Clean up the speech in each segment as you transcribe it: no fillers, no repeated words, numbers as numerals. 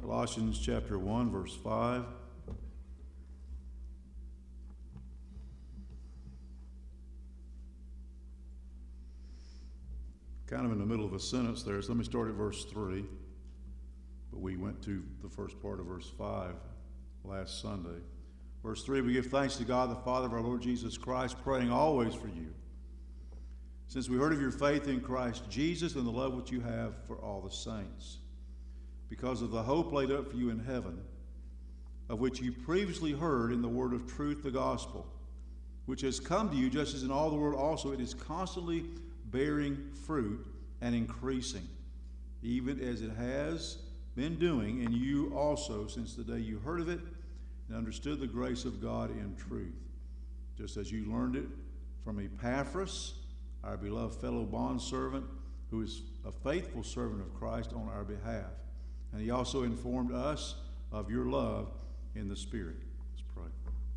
Colossians chapter 1, verse 5. Kind of in the middle of a sentence there, so let me start at verse 3. But we went to the first part of verse 5 last Sunday. Verse 3, we give thanks to God, the Father of our Lord Jesus Christ, praying always for you, since we heard of your faith in Christ Jesus and the love which you have for all the saints, because of the hope laid up for you in heaven, of which you previously heard in the word of truth, the gospel, which has come to you, just as in all the world also it is constantly bearing fruit and increasing, even as it has been doing in you also since the day you heard of it and understood the grace of God in truth, just as you learned it from Epaphras, our beloved fellow bondservant, who is a faithful servant of Christ on our behalf. And he also informed us of your love in the Spirit. Let's pray.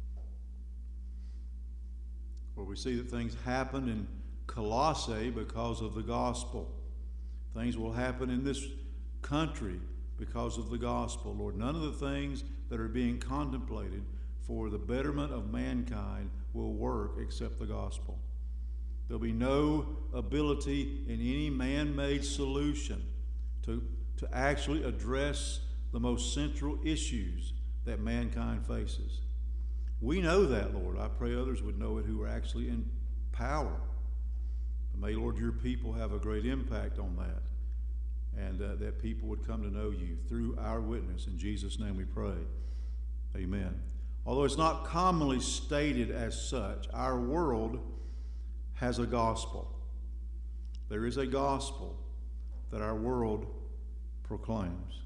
Well, we see that things happened in Colossae because of the gospel. Things will happen in this country because of the gospel, Lord. None of the things that are being contemplated for the betterment of mankind will work except the gospel. There'll be no ability in any man-made solution to actually address the most central issues that mankind faces. We know that, Lord. I pray others would know it who are actually in power. But may, Lord, your people have a great impact on that, and that people would come to know you through our witness. In Jesus' name we pray. Amen. Although it's not commonly stated as such, our world has a gospel. There is a gospel that our world proclaims.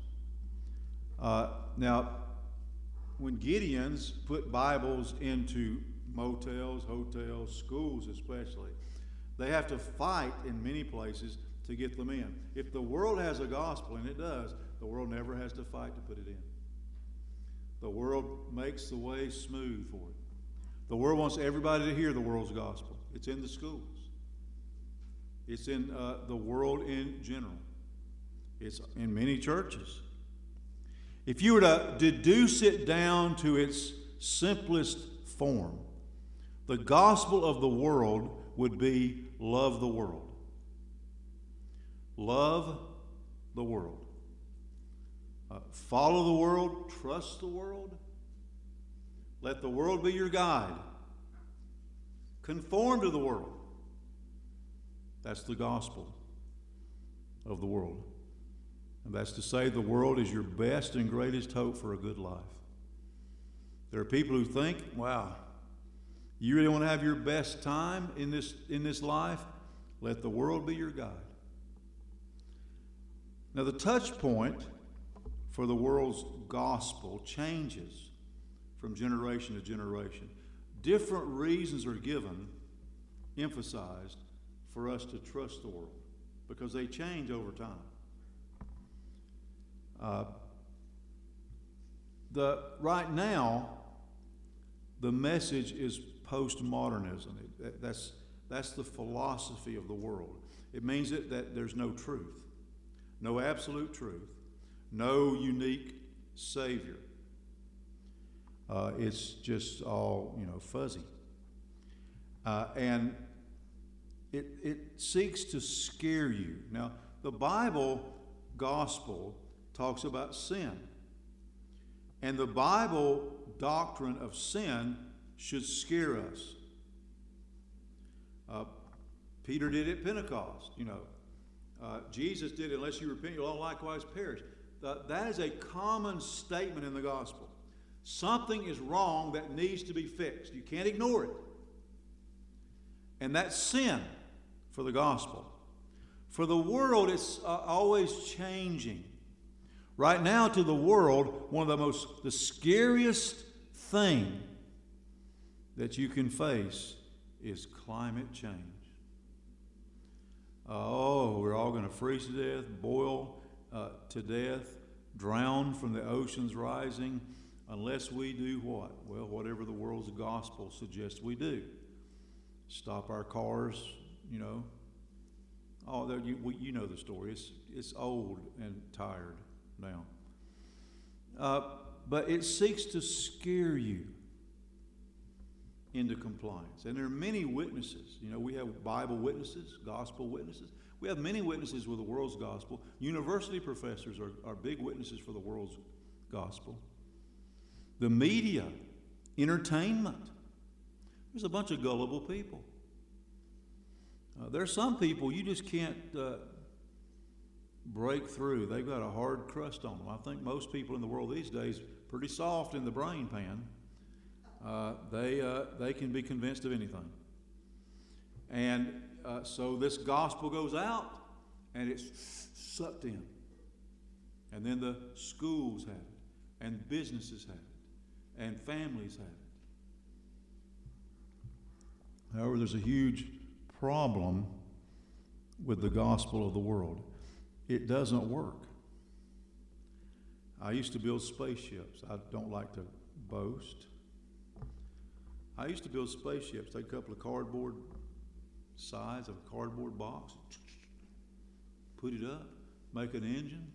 Now, when Gideons put Bibles into motels, hotels, schools especially, they have to fight in many places to get them in. If the world has a gospel, and it does, the world never has to fight to put it in. The world makes the way smooth for it. The world wants everybody to hear the world's gospel. It's in the schools. It's in the world in general. It's in many churches. If you were to deduce it down to its simplest form, the gospel of the world would be love the world. Love the world. Follow the world. Trust the world. Let the world be your guide. Conform to the world. That's the gospel of the world. And that's to say the world is your best and greatest hope for a good life. There are people who think, wow, you really want to have your best time in this life? Let the world be your guide. Now, the touch point for the world's gospel changes from generation to generation. Different reasons are given, emphasized, for us to trust the world because they change over time. Right now, the message is postmodernism. That's the philosophy of the world. It means that there's no truth, no absolute truth, no unique Savior. It's just all, fuzzy. And it seeks to scare you. Now, the Bible gospel talks about sin. And the Bible doctrine of sin should scare us. Peter did it at Pentecost, Jesus did it, unless you repent, you'll all likewise perish. That is a common statement in the gospel. Something is wrong that needs to be fixed. You can't ignore it. And that's sin for the gospel. For the world, it's always changing. Right now, to the world, the scariest thing that you can face is climate change. Oh, we're all going to freeze to death, boil to death, drown from the oceans rising, unless we do what? Well, whatever the world's gospel suggests we do. Stop our cars, Oh, you know the story. It's old and tired now. but it seeks to scare you into compliance. And there are many witnesses. You know, we have Bible witnesses, gospel witnesses. We have many witnesses with the world's gospel. University professors are big witnesses for the world's gospel. The media, entertainment. There's a bunch of gullible people. There are some people you just can't break through. They've got a hard crust on them. I think most people in the world these days pretty soft in the brain pan. They can be convinced of anything. And so this gospel goes out and it's sucked in. And then the schools have it, and businesses have it, and families have it. However, there's a huge problem with the gospel of the world. It doesn't work. I used to build spaceships. I don't like to boast. I used to build spaceships. Take a couple of cardboard sides of a cardboard box, put it up, make an engine.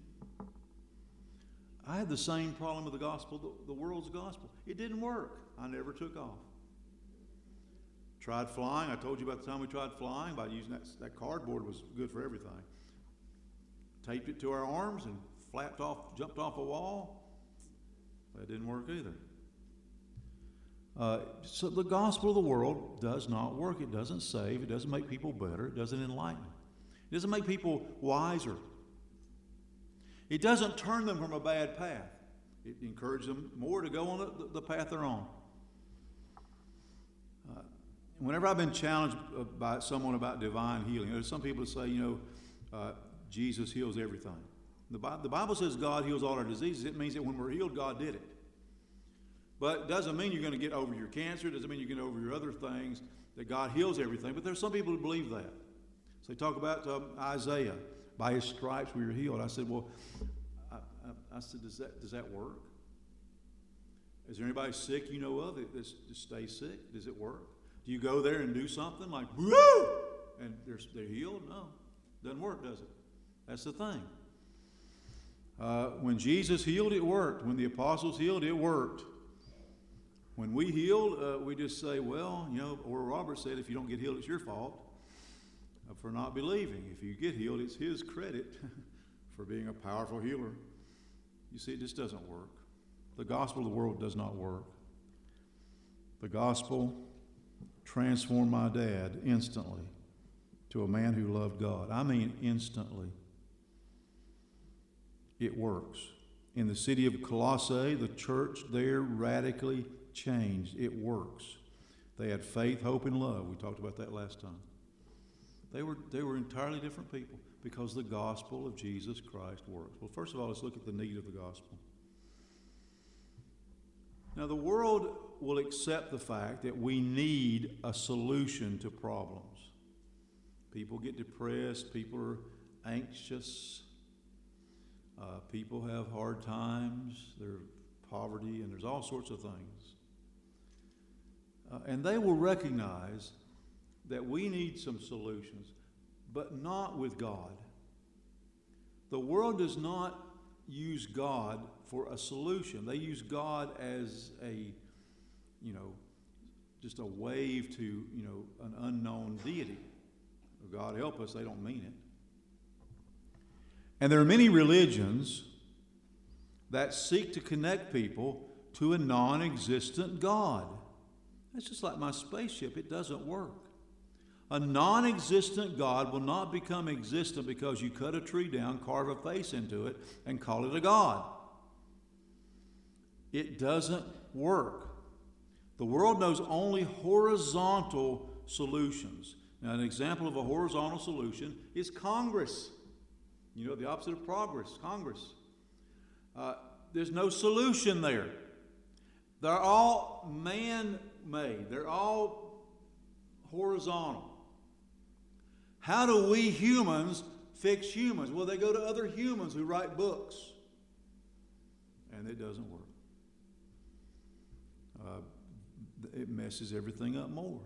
I had the same problem with the gospel, the world's gospel. It didn't work. I never took off. Tried flying. I told you about the time we tried flying by using that cardboard was good for everything. Taped it to our arms and flapped off, jumped off a wall. That didn't work either. So the gospel of the world does not work. It doesn't save. It doesn't make people better. It doesn't enlighten. It doesn't make people wiser. It doesn't turn them from a bad path. It encourages them more to go on the path they're on. Whenever I've been challenged by someone about divine healing, there's some people that say, Jesus heals everything. The Bible says God heals all our diseases. It means that when we're healed, God did it. But it doesn't mean you're going to get over your cancer. It doesn't mean you get over your other things, that God heals everything. But there's some people who believe that. So they talk about Isaiah, by his stripes we were healed. I said, well, I said, does that work? Is there anybody sick you know of that just stays sick? Does it work? Do you go there and do something like, woo, and they're healed? No, doesn't work, does it? That's the thing. When Jesus healed, it worked. When the apostles healed, it worked. When we healed, we just say, well, Oral Roberts said, if you don't get healed, it's your fault for not believing. If you get healed, it's his credit for being a powerful healer. You see, it just doesn't work. The gospel of the world does not work. The gospel transformed my dad instantly to a man who loved God. I mean instantly. It works. In the city of Colossae, the church there radically changed. It works. They had faith, hope, and love. We talked about that last time. They were entirely different people because the gospel of Jesus Christ works. Well, first of all, let's look at the need of the gospel. Now, the world will accept the fact that we need a solution to problems. People get depressed. People are anxious. People have hard times. There's poverty, and there's all sorts of things. And they will recognize that we need some solutions, but not with God. The world does not use God for a solution. They use God as just a wave to, an unknown deity. God help us, they don't mean it. And there are many religions that seek to connect people to a non-existent God. That's just like my spaceship. It doesn't work. A non-existent God will not become existent because you cut a tree down, carve a face into it, and call it a God. It doesn't work. The world knows only horizontal solutions. Now, an example of a horizontal solution is Congress. The opposite of progress, Congress. There's no solution there. They're all man-made. They're all horizontal. How do we humans fix humans? Well, they go to other humans who write books. And it doesn't work. It messes everything up more.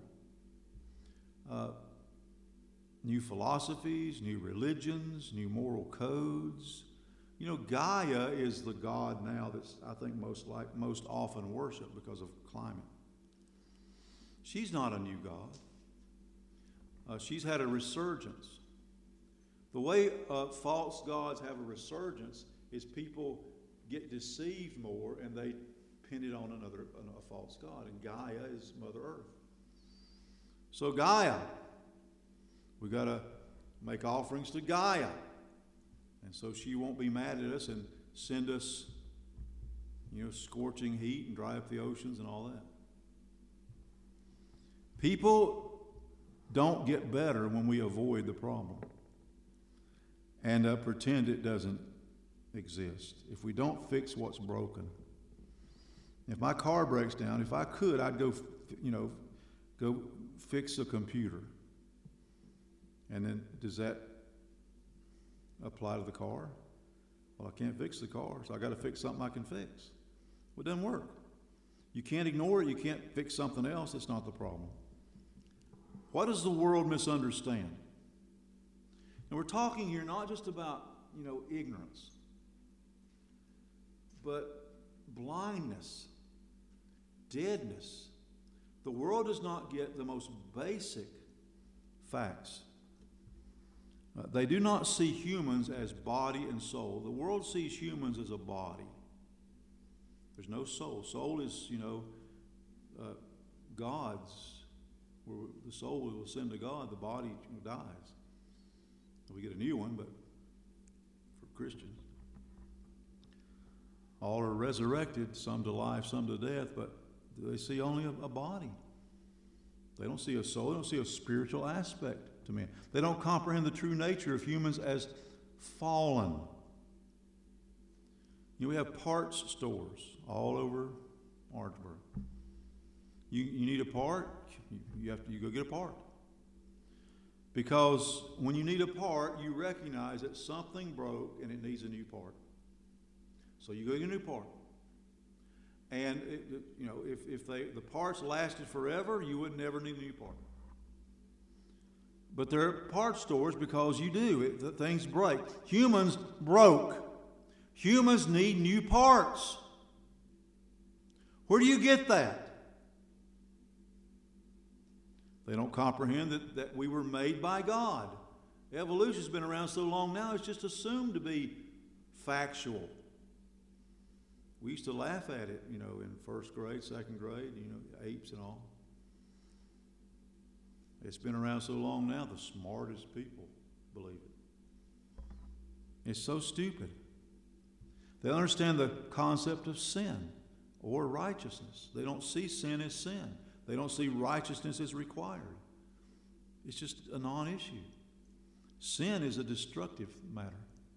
New philosophies, new religions, new moral codes, You know, Gaia is the god now that's, I think, most often worshipped because of climate. She's not a new god. She's had a resurgence. The way false gods have a resurgence is people get deceived more and they pin it on a false god. And Gaia is Mother Earth. So Gaia, we got to make offerings to Gaia. And so she won't be mad at us and send us, scorching heat and dry up the oceans and all that. People don't get better when we avoid the problem and pretend it doesn't exist. If we don't fix what's broken. If my car breaks down, if I could, I'd go fix a computer. And then does that apply to the car? Well, I can't fix the car, so I got to fix something I can fix. Well, it doesn't work. You can't ignore it. You can't fix something else. That's not the problem. What does the world misunderstand? And we're talking here not just about, ignorance, but blindness, deadness. The world does not get the most basic facts. They do not see humans as body and soul. The world sees humans as a body. There's no soul. Soul is, God's. Where the soul will ascend to God, the body dies. We get a new one, but for Christians. All are resurrected, some to life, some to death, but they see only a body. They don't see a soul. They don't see a spiritual aspect to man. They don't comprehend the true nature of humans as fallen. We have parts stores all over Orangeburg. You need a part, you go get a part. Because when you need a part, you recognize that something broke and it needs a new part. So you go get a new part. And if the parts lasted forever, you would never need a new part. But there are part stores because you do. Things break. Humans broke. Humans need new parts. Where do you get that? They don't comprehend that we were made by God. Evolution's been around so long now, it's just assumed to be factual. We used to laugh at it, in first grade, second grade, apes and all. It's been around so long now, the smartest people believe it. It's so stupid. They don't understand the concept of sin or righteousness. They don't see sin as sin. They don't see righteousness as required. It's just a non-issue. Sin is a destructive matter.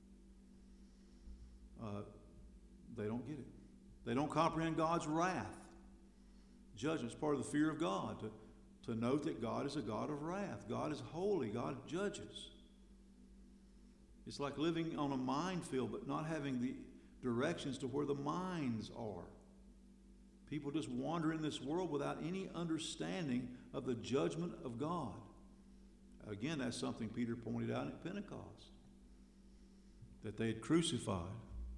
They don't get it. They don't comprehend God's wrath. Judgment is part of the fear of God, to note that God is a God of wrath. God is holy. God judges. It's like living on a minefield but not having the directions to where the mines are. People just wander in this world without any understanding of the judgment of God. Again, that's something Peter pointed out at Pentecost, that they had crucified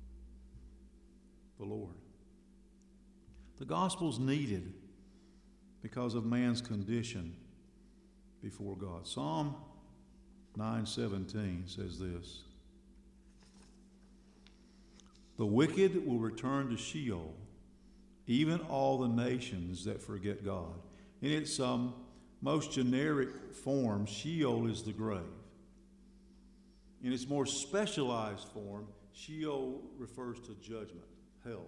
the Lord. The gospel's needed because of man's condition before God. Psalm 9:17 says this: "The wicked will return to Sheol, even all the nations that forget God." In its most generic form, Sheol is the grave. In its more specialized form, Sheol refers to judgment, hell.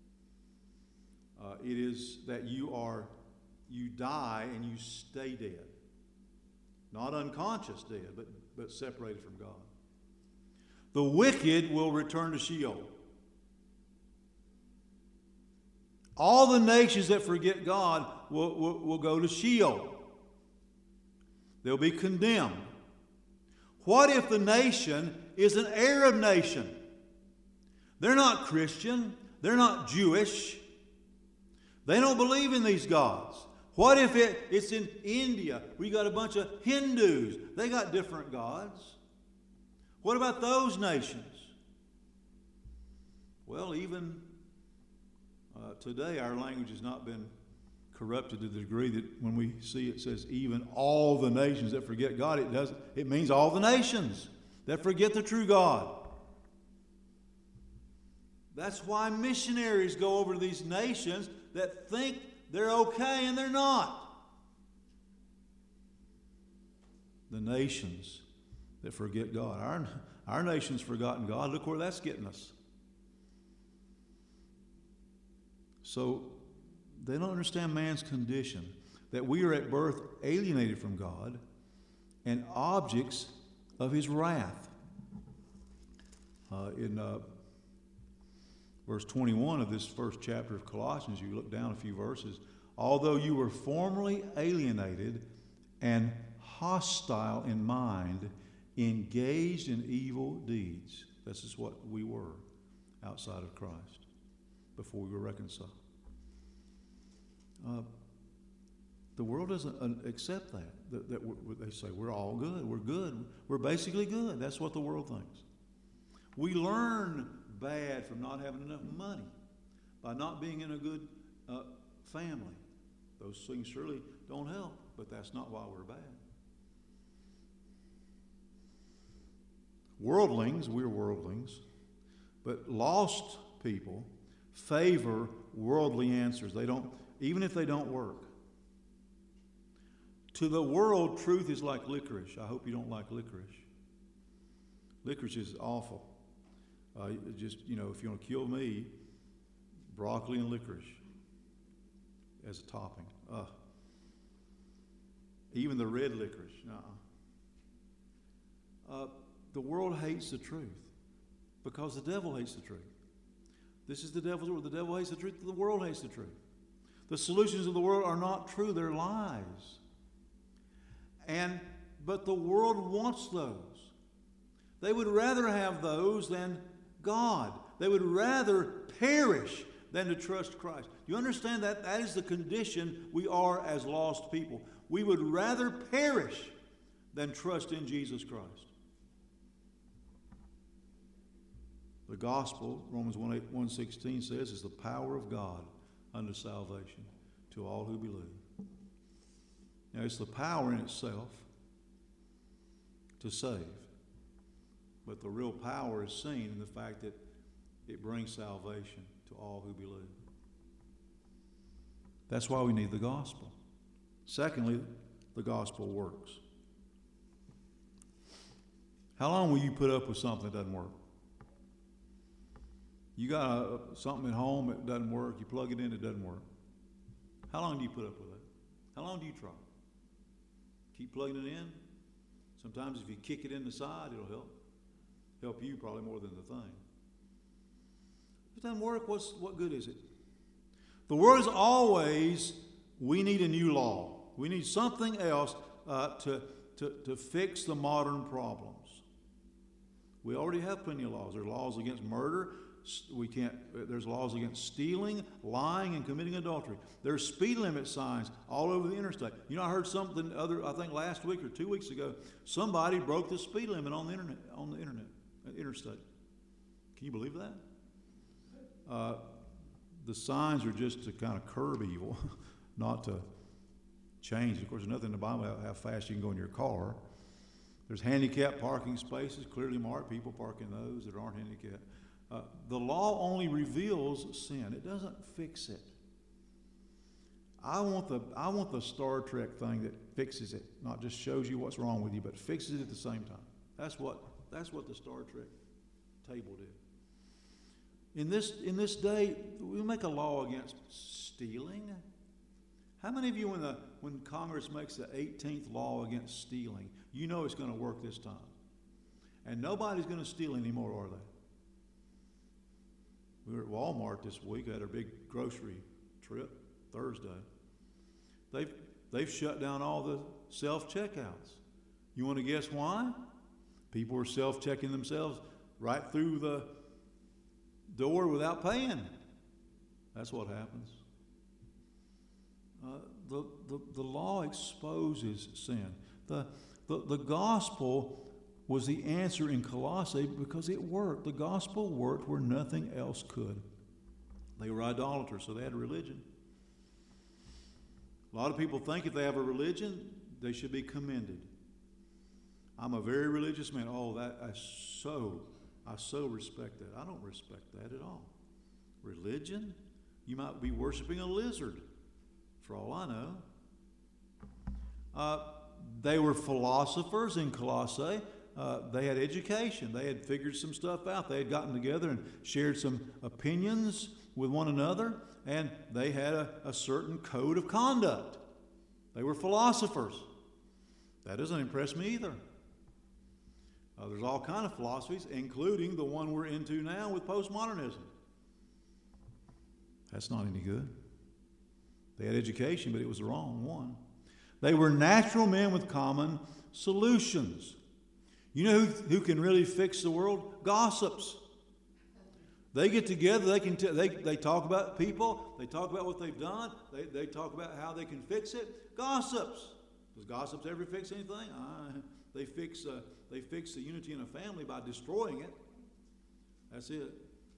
It is that you die and you stay dead. Not unconscious dead, but separated from God. The wicked will return to Sheol. All the nations that forget God will go to Sheol. They'll be condemned. What if the nation is an Arab nation? They're not Christian. They're not Jewish. They don't believe in these gods. What if it's in India? We got a bunch of Hindus. They got different gods. What about those nations? Well, even today our language has not been corrupted to the degree that when we see it says even all the nations that forget God, it means all the nations that forget the true God. That's why missionaries go over to these nations that think they're okay and they're not. The nations that forget God. Our nation's forgotten God. Look where that's getting us. So they don't understand man's condition, that we are at birth alienated from God and objects of his wrath. In verse 21 of this first chapter of Colossians, you look down a few verses, although you were formerly alienated and hostile in mind, engaged in evil deeds. This is what we were outside of Christ before we were reconciled. The world doesn't accept that they say we're all good. We're good. We're basically good. That's what the world thinks. We learn bad from not having enough money, by not being in a good family. Those things surely don't help, but that's not why we're bad. Worldlings, we're worldlings, but lost people favor worldly answers. They don't, even if they don't work. To the world, truth is like licorice. I hope you don't like licorice. Licorice is awful. Just, if you want to kill me, broccoli and licorice as a topping. Even the red licorice. The world hates the truth because the devil hates the truth. This is the devil's word. The devil hates the truth. The world hates the truth. The solutions of the world are not true. They're lies. But the world wants those. They would rather have those than God. They would rather perish than to trust Christ. Do you understand that? That is the condition we are as lost people. We would rather perish than trust in Jesus Christ. The gospel, Romans 1:16 says, is the power of God unto salvation to all who believe. Now, it's the power in itself to save. But the real power is seen in the fact that it brings salvation to all who believe. That's why we need the gospel. Secondly, the gospel works. How long will you put up with something that doesn't work? You got something at home that doesn't work, you plug it in, it doesn't work. How long do you put up with it? How long do you try? Keep plugging it in. Sometimes if you kick it in the side, it'll help you probably more than the thing. If it doesn't work, what good is it? The word is always, we need a new law. We need something else to fix the modern problems. We already have plenty of laws. There are laws against murder. There's laws against stealing, lying, and committing adultery. There's speed limit signs all over the interstate. I heard something I think last week or 2 weeks ago, somebody broke the speed limit on the interstate. Can you believe that? The signs are just to kind of curb evil, not to change. Of course, there's nothing in the Bible about how fast you can go in your car. There's handicapped parking spaces, clearly marked, people park in those that aren't handicapped. The law only reveals sin. It doesn't fix it. I want the Star Trek thing that fixes it, not just shows you what's wrong with you, but fixes it at the same time. That's what the Star Trek table did. In this day, we make a law against stealing. How many of you, when Congress makes the 18th law against stealing, you know it's going to work this time? And nobody's going to steal anymore, are they? We were at Walmart this week, had our big grocery trip, Thursday. They've shut down all the self-checkouts. You want to guess why? People are self-checking themselves right through the door without paying. That's what happens. The law exposes sin. The gospel was the answer in Colossae because it worked. The gospel worked where nothing else could. They were idolaters, so they had a religion. A lot of people think if they have a religion, they should be commended. I'm a very religious man. Oh, I so respect that. I don't respect that at all. Religion? You might be worshiping a lizard, for all I know. They were philosophers in Colossae. They had education. They had figured some stuff out. They had gotten together and shared some opinions with one another, and they had a certain code of conduct. They were philosophers. That doesn't impress me either. There's all kinds of philosophies, including the one we're into now with postmodernism. That's not any good. They had education, but it was the wrong one. They were natural men with common solutions. You know who can really fix the world? Gossips. They get together, they talk about people, they talk about what they've done, they talk about how they can fix it. Gossips. Does gossips ever fix anything? They fix the unity in a family by destroying it. That's it.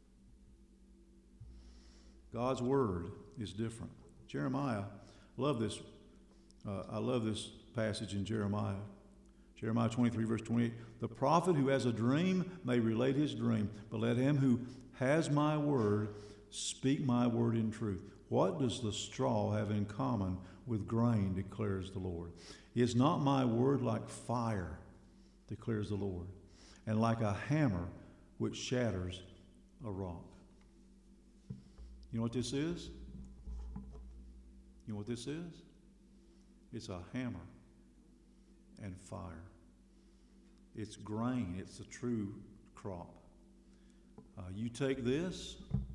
God's word is different. Jeremiah, I love this passage in Jeremiah. Jeremiah 23, verse 28. The prophet who has a dream may relate his dream, but let him who has my word speak my word in truth. What does the straw have in common with grain, declares the Lord? Is not my word like fire, declares the Lord, and like a hammer which shatters a rock? You know what this is? You know what this is? It's a hammer and fire. It's grain. It's the true crop. You take this,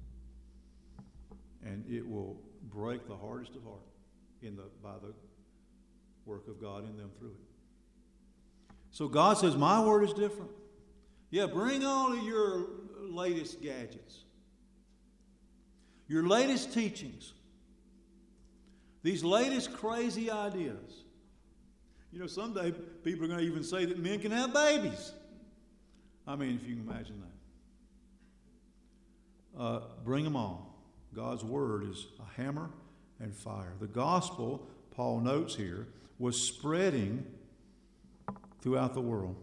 and it will break the hardest of heart by the work of God in them through it. So God says, my word is different. Yeah, bring all of your latest gadgets, your latest teachings, these latest crazy ideas. You know, someday people are going to even say that men can have babies. I mean, if you can imagine that. Bring them on. God's word is a hammer and fire. The gospel, Paul notes here, was spreading throughout the world,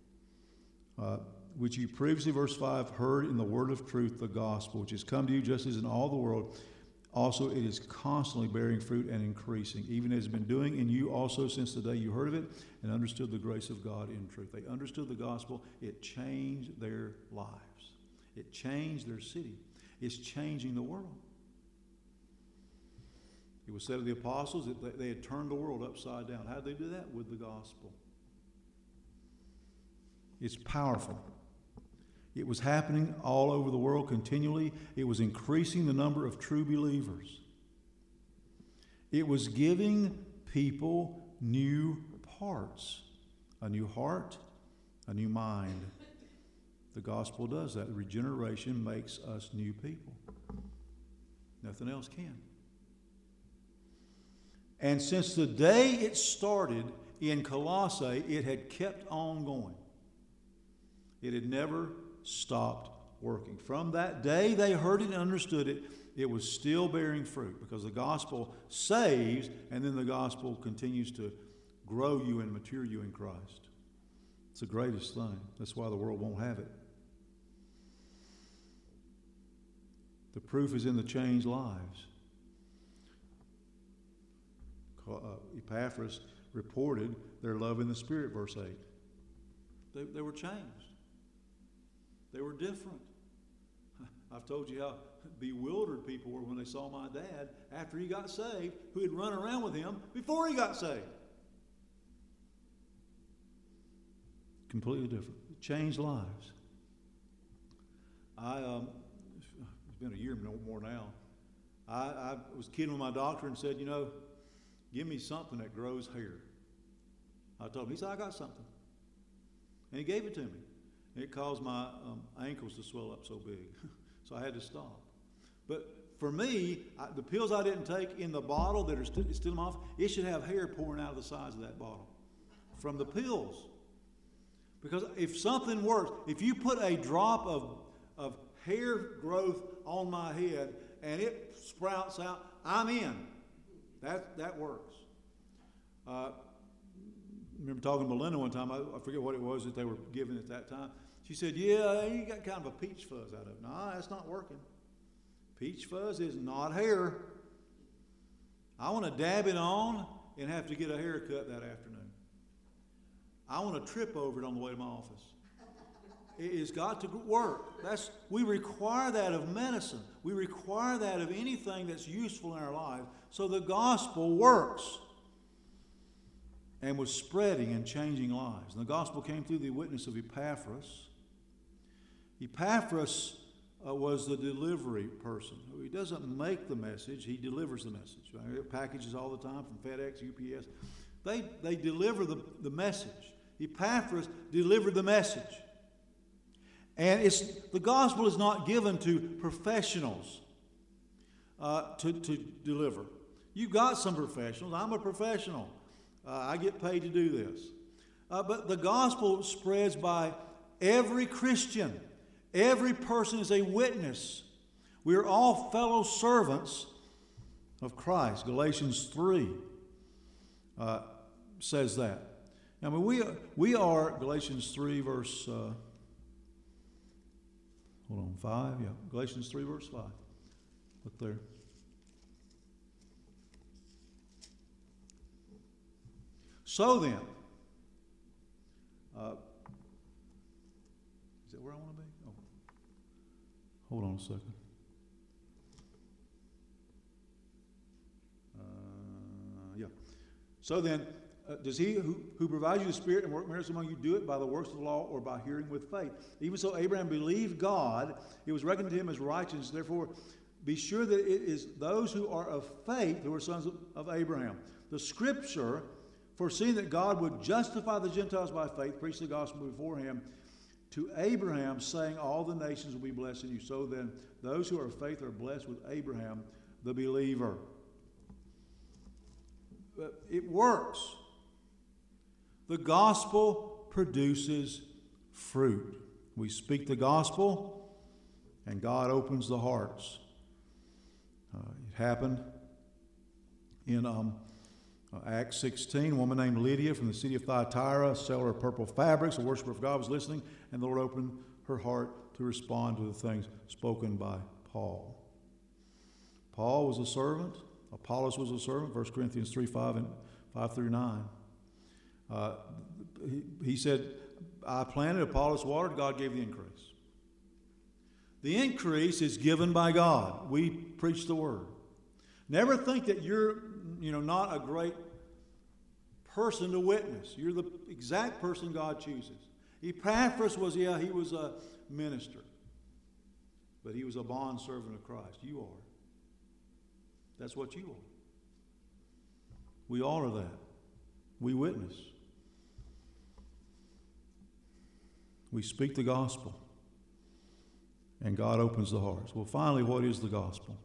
which you previously, verse 5, heard in the word of truth, the gospel, which has come to you just as in all the world. Also, it is constantly bearing fruit and increasing, even as it has been doing in you also since the day you heard of it and understood the grace of God in truth. They understood the gospel. It changed their lives. It changed their city. It's changing the world. It was said of the apostles that they had turned the world upside down. How did they do that? With the gospel. It's powerful. It was happening all over the world continually. It was increasing the number of true believers. It was giving people new parts, a new heart, a new mind. The gospel does that. Regeneration makes us new people. Nothing else can. And since the day it started in Colossae, it had kept on going. It had never stopped working. From that day they heard it and understood it, it was still bearing fruit, because the gospel saves, and then the gospel continues to grow you and mature you in Christ. It's the greatest thing. That's why the world won't have it. The proof is in the changed lives. Epaphras reported their love in the Spirit, verse 8. They were changed. They were different. I've told you how bewildered people were when they saw my dad after he got saved, who had run around with him before he got saved. Completely different. It changed lives. It's been a year, no more now. I was kidding with my doctor and said, give me something that grows hair. I told him. He said, I got something. And he gave it to me. It caused my ankles to swell up so big. So I had to stop. But for me, the pills I didn't take in the bottle that are still in my office, it should have hair pouring out of the sides of that bottle from the pills. Because if something works, if you put a drop of hair growth on my head and it sprouts out, I'm in. That works. I remember talking to Melinda one time. I forget what it was that they were giving at that time. She said, yeah, you got kind of a peach fuzz out of it. No, that's not working. Peach fuzz is not hair. I want to dab it on and have to get a haircut that afternoon. I want to trip over it on the way to my office. It has got to work. We require that of medicine. We require that of anything that's useful in our lives. So the gospel works and was spreading and changing lives. And the gospel came through the witness of Epaphras. Epaphras was the delivery person. He doesn't make the message, he delivers the message. I get packages all the time from FedEx, UPS. They deliver the message. Epaphras delivered the message. And the gospel is not given to professionals to deliver. You've got some professionals. I'm a professional. I get paid to do this. But the gospel spreads by every Christian. Every person is a witness. We are all fellow servants of Christ. Galatians 3 says that. I mean, we are, Galatians 3 verse, 5. Yeah, Galatians 3 verse 5. Look there. So then, is that where I want to be? Oh, hold on a second. Yeah. So then, does he who provides you the Spirit and work miracles among you do it by the works of the law or by hearing with faith? Even so, Abraham believed God; it was reckoned to him as righteousness. Therefore, be sure that it is those who are of faith who are sons of Abraham. The Scripture, foreseeing that God would justify the Gentiles by faith, preached the gospel before him to Abraham, saying, all the nations will be blessed in you. So then, those who are of faith are blessed with Abraham, the believer. But it works. The gospel produces fruit. We speak the gospel, and God opens the hearts. It happened in Acts 16. A woman named Lydia from the city of Thyatira, a seller of purple fabrics, a worshiper of God, was listening, and the Lord opened her heart to respond to the things spoken by Paul. Paul was a servant. Apollos was a servant. 1 Corinthians 3, 5 through 9. He said, I planted, Apollos watered, God gave the increase. The increase is given by God. We preach the word. Never think that you're not a great person to witness. You're the exact person God chooses. Epaphras was, he was a minister. But he was a bondservant of Christ. You are. That's what you are. We all are that. We witness. We speak the gospel. And God opens the hearts. Well, finally, what is the gospel?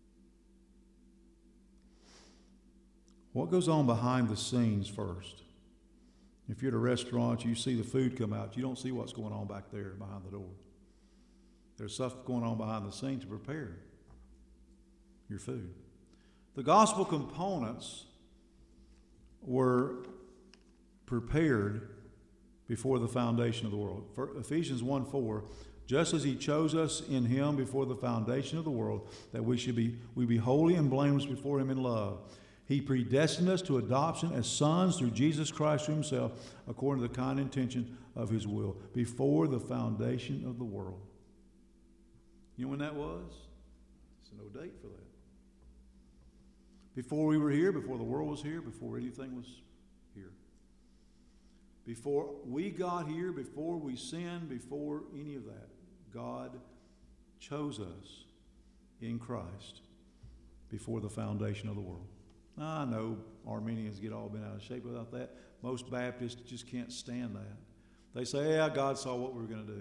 What goes on behind the scenes first? If you're at a restaurant, you see the food come out. You don't see what's going on back there behind the door. There's stuff going on behind the scenes to prepare your food. The gospel components were prepared before the foundation of the world. For Ephesians 1:4, just as he chose us in him before the foundation of the world, that we be holy and blameless before him in love. He predestined us to adoption as sons through Jesus Christ to himself, according to the kind intention of his will, before the foundation of the world. You know when that was? There's no date for that. Before we were here, before the world was here, before anything was here. Before we got here, before we sinned, before any of that, God chose us in Christ before the foundation of the world. I know Armenians get all bent out of shape without that. Most Baptists just can't stand that. They say, yeah, God saw what we were going to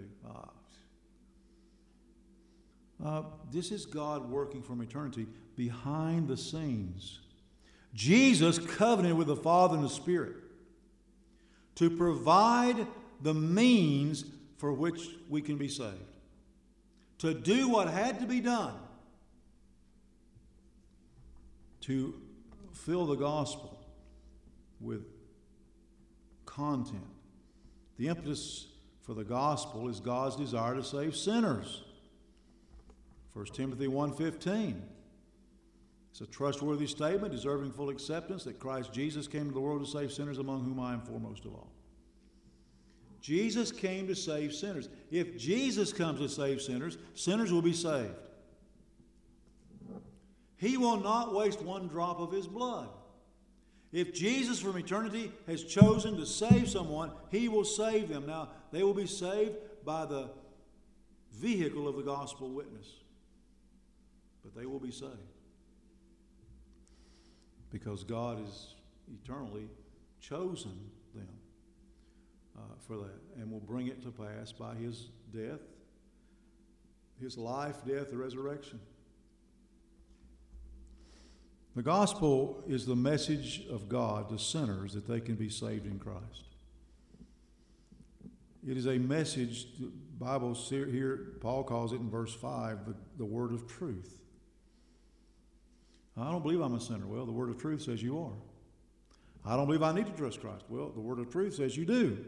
do. This is God working from eternity behind the scenes. Jesus covenanted with the Father and the Spirit to provide the means for which we can be saved. To do what had to be done to fill the gospel with content. The impetus for the gospel is God's desire to save sinners. 1 Timothy 1:15. It's a trustworthy statement deserving full acceptance that Christ Jesus came to the world to save sinners, among whom I am foremost of all. Jesus came to save sinners. If Jesus comes to save sinners, sinners will be saved. He will not waste one drop of his blood. If Jesus from eternity has chosen to save someone, he will save them. Now, they will be saved by the vehicle of the gospel witness. But they will be saved. Because God has eternally chosen them for that, and will bring it to pass by his death, his life, death, and resurrection. The gospel is the message of God to sinners that they can be saved in Christ. It is a message, the Bible here, Paul calls it in verse 5, the word of truth. I don't believe I'm a sinner. Well, the word of truth says you are. I don't believe I need to trust Christ. Well, the word of truth says you do.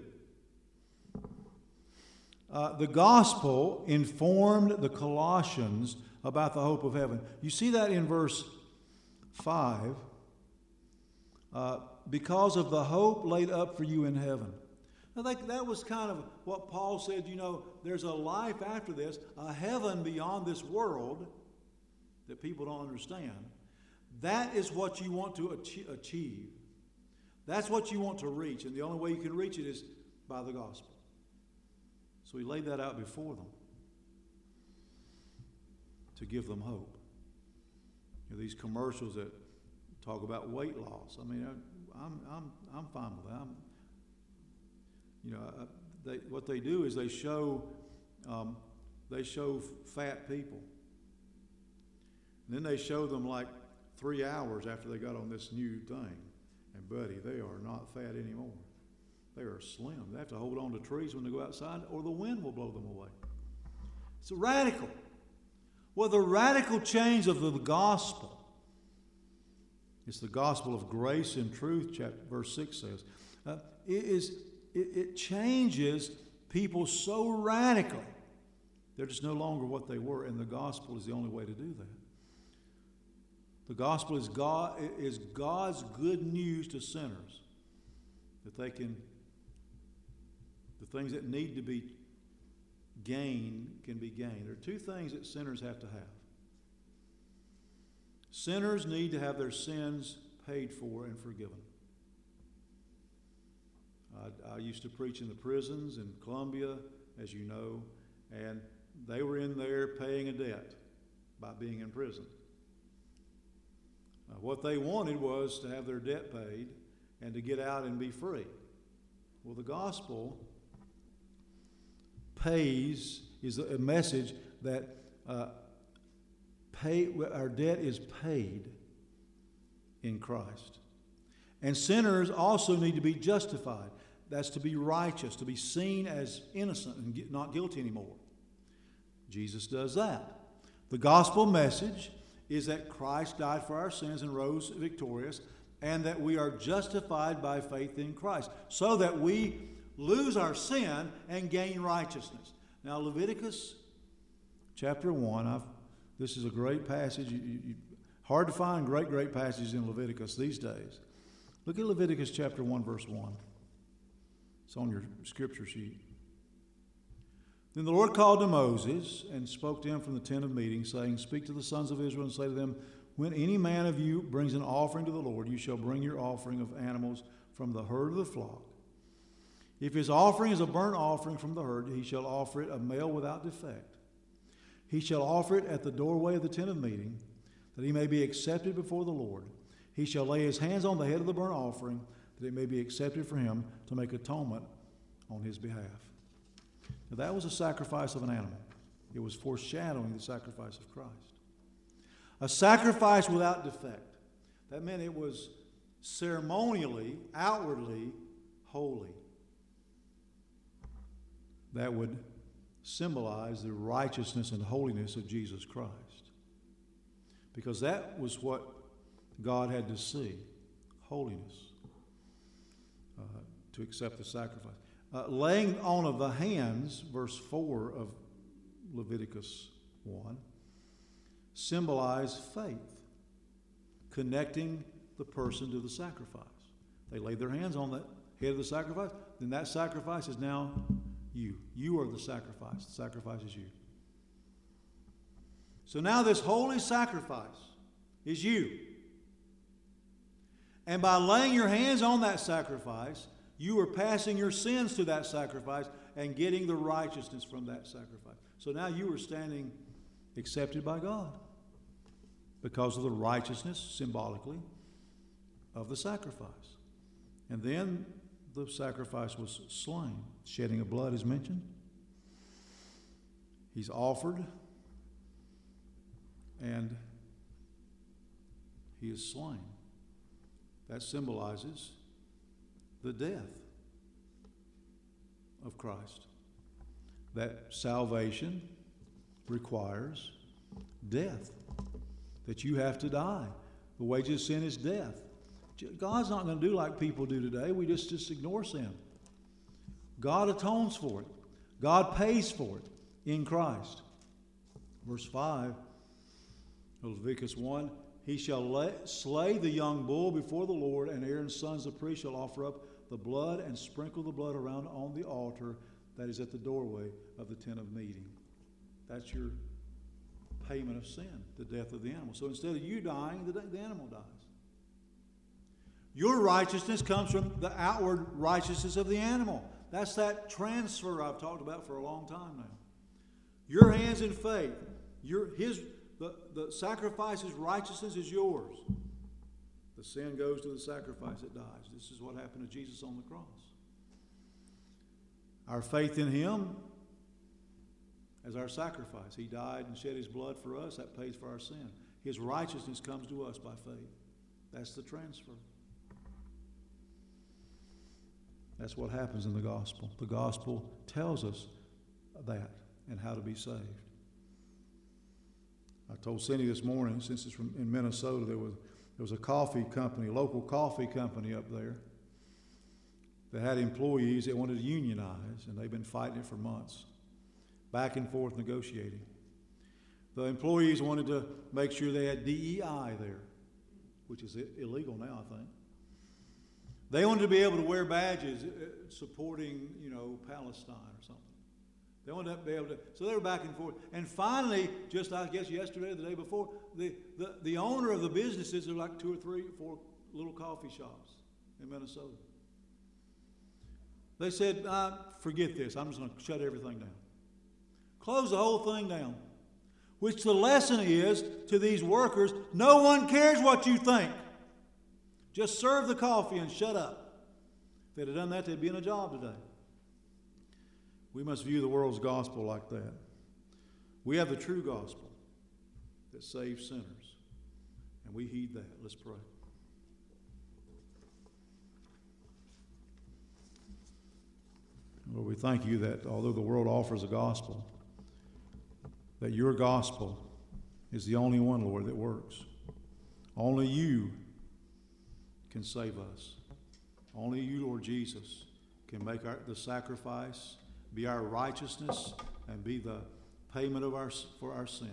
The gospel informed the Colossians about the hope of heaven. You see that in verse 5. Because of the hope laid up for you in heaven. Now that was kind of what Paul said, there's a life after this, a heaven beyond this world that people don't understand. That is what you want to achieve. That's what you want to reach. And the only way you can reach it is by the gospel. So he laid that out before them to give them hope. These commercials that talk about weight loss. I mean, I'm fine with that. What they do is they show fat people. And then they show them like 3 hours after they got on this new thing. And buddy, they are not fat anymore. They are slim. They have to hold on to trees when they go outside or the wind will blow them away. It's radical. Well, the radical change of the gospel, it's the gospel of grace and truth, verse 6 says, it changes people so radically. They're just no longer what they were, and the gospel is the only way to do that. The gospel is God's good news to sinners, that the things that need to be gained can be gained. There are two things that sinners have to have. Sinners need to have their sins paid for and forgiven. I used to preach in the prisons in Columbia, as you know, and they were in there paying a debt by being in prison. What they wanted was to have their debt paid and to get out and be free. Well, the gospel is a message that our debt is paid in Christ. And sinners also need to be justified. That's to be righteous, to be seen as innocent and not guilty anymore. Jesus does that. The gospel message is that Christ died for our sins and rose victorious, and that we are justified by faith in Christ, so that we lose our sin and gain righteousness. Now, Leviticus chapter 1, this is a great passage. Hard to find great passages in Leviticus these days. Look at Leviticus chapter 1, verse 1. It's on your scripture sheet. Then the Lord called to Moses and spoke to him from the tent of meeting, saying, Speak to the sons of Israel and say to them, When any man of you brings an offering to the Lord, you shall bring your offering of animals from the herd of the flock. If his offering is a burnt offering from the herd, he shall offer it a male without defect. He shall offer it at the doorway of the tent of meeting, that he may be accepted before the Lord. He shall lay his hands on the head of the burnt offering, that it may be accepted for him to make atonement on his behalf. Now, that was a sacrifice of an animal. It was foreshadowing the sacrifice of Christ. A sacrifice without defect. That meant it was ceremonially, outwardly holy. that would symbolize the righteousness and holiness of Jesus Christ. Because that was what God had to see, holiness, to accept the sacrifice. Laying on of the hands, verse 4 of Leviticus 1, symbolize faith, connecting the person to the sacrifice. They laid their hands on the head of the sacrifice, then that sacrifice is now you. You are the sacrifice. The sacrifice is you. So now this holy sacrifice is you. And by laying your hands on that sacrifice, you are passing your sins to that sacrifice and getting the righteousness from that sacrifice. So now you are standing accepted by God because of the righteousness, symbolically, of the sacrifice. And then the sacrifice was slain. Shedding of blood is mentioned. He's offered, and he is slain. That symbolizes the death of Christ. That salvation requires death, that you have to die. The wages of sin is death. God's not going to do like people do today. We just ignore sin. God atones for it. God pays for it in Christ. Verse 5 of Leviticus 1, he shall slay the young bull before the Lord, and Aaron's sons, the priests, shall offer up the blood and sprinkle the blood around on the altar that is at the doorway of the tent of meeting. That's your payment of sin, the death of the animal. So instead of you dying, the animal dies. Your righteousness comes from the outward righteousness of the animal. That's that transfer I've talked about for a long time now. Your hands in faith, the sacrifice's righteousness is yours. The sin goes to the sacrifice that dies. This is what happened to Jesus on the cross. Our faith in him as our sacrifice. He died and shed his blood for us. That pays for our sin. His righteousness comes to us by faith. That's the transfer. That's what happens in the gospel. The gospel tells us that and how to be saved. I told Cindy this morning, since it's in Minnesota, there was a coffee company, a local coffee company up there that had employees that wanted to unionize, and they've been fighting it for months, back and forth negotiating. The employees wanted to make sure they had DEI there, which is illegal now, I think. They wanted to be able to wear badges supporting, Palestine or something. They wanted to be able to, so they were back and forth. And finally, just I guess yesterday or the day before, the owner of the businesses, there were like 2 or 3 or 4 little coffee shops in Minnesota. They said, forget this, I'm just going to shut everything down. Close the whole thing down. Which the lesson is to these workers, no one cares what you think. Just serve the coffee and shut up. If they'd have done that, they'd be in a job today. We must view the world's gospel like that. We have the true gospel that saves sinners, and we heed that. Let's pray. Lord, we thank you that although the world offers a gospel, that your gospel is the only one, Lord, that works. Only you can save us. Only you, Lord Jesus, can make the sacrifice, be our righteousness, and be the payment for our sin.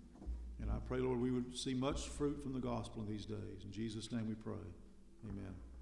And I pray, Lord, we would see much fruit from the gospel in these days. In Jesus' name we pray. Amen.